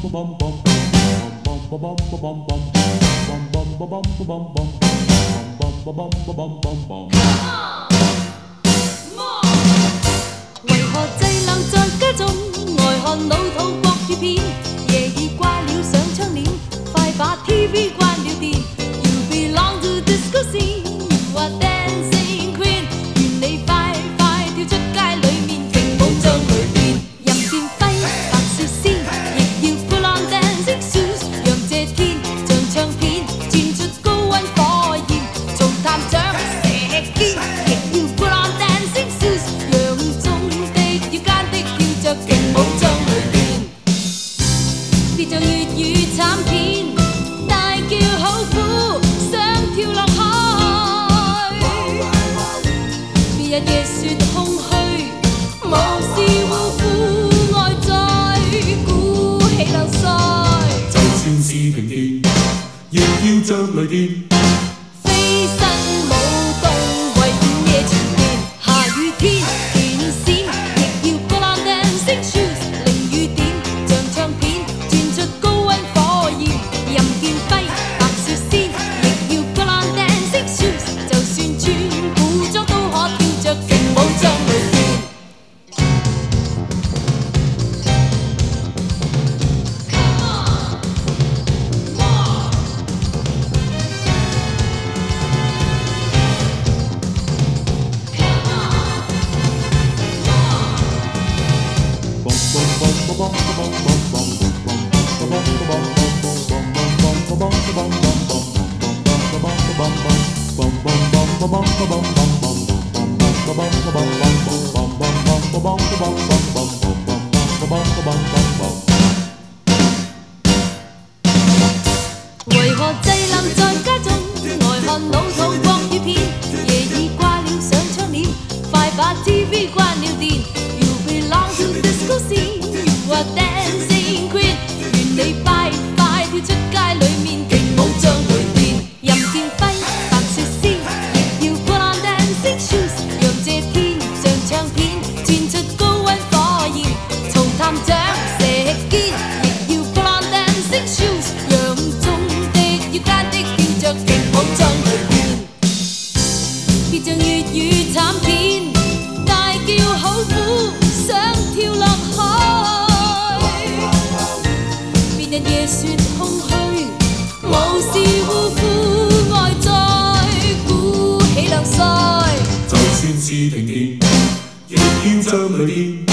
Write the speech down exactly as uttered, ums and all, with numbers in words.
为何寂冷在家中，呆看老土国语片？夜已挂了上窗帘，快把 T V 关了电。You belong to disco scene, you are dancing queen。愿你快快跳出街里面，勁舞像雷電。任劍揮，白雪仙，亦要 put on dancing shoes。讓這天像唱片，轉出高溫火焰，從探長射肩，亦要 put on dancing shoes。洋中的腰間的跳着勁舞像雷電，別像粵語慘片，大叫好苦，想跳落海。別日夜雪空虛，無視護膚愛在鼓起流腮。 就算是停電，亦要像雷電。 飛身舞動為午夜前面，下雨天電閃，亦要 put on dancing shoes。淋雨點像唱片，轉出高溫火焰，任劍揮，白雪仙，亦要 put on dancing shoes。就算穿古裝都可跳着勁舞像雷電。為何滯冧在家中，呆看老土國語片？夜已掛了上窗簾，快把 T V 關了電。You belong to disco scene, you are dancing queen。願你快快跳出街裏面，勁舞像雷電。任劍揮，白雪仙，亦要 put on dancing shoes。讓這天像唱片，轉出高溫火焰，從探長射肩，亦要 put on dancing shoes。洋中的腰間的跳着勁舞像雷電，別像粵語慘片，大叫好苦，想跳落海。別人夜雪空虛，無視護膚愛在鼓起流腮。 就算是停電，亦要像雷電。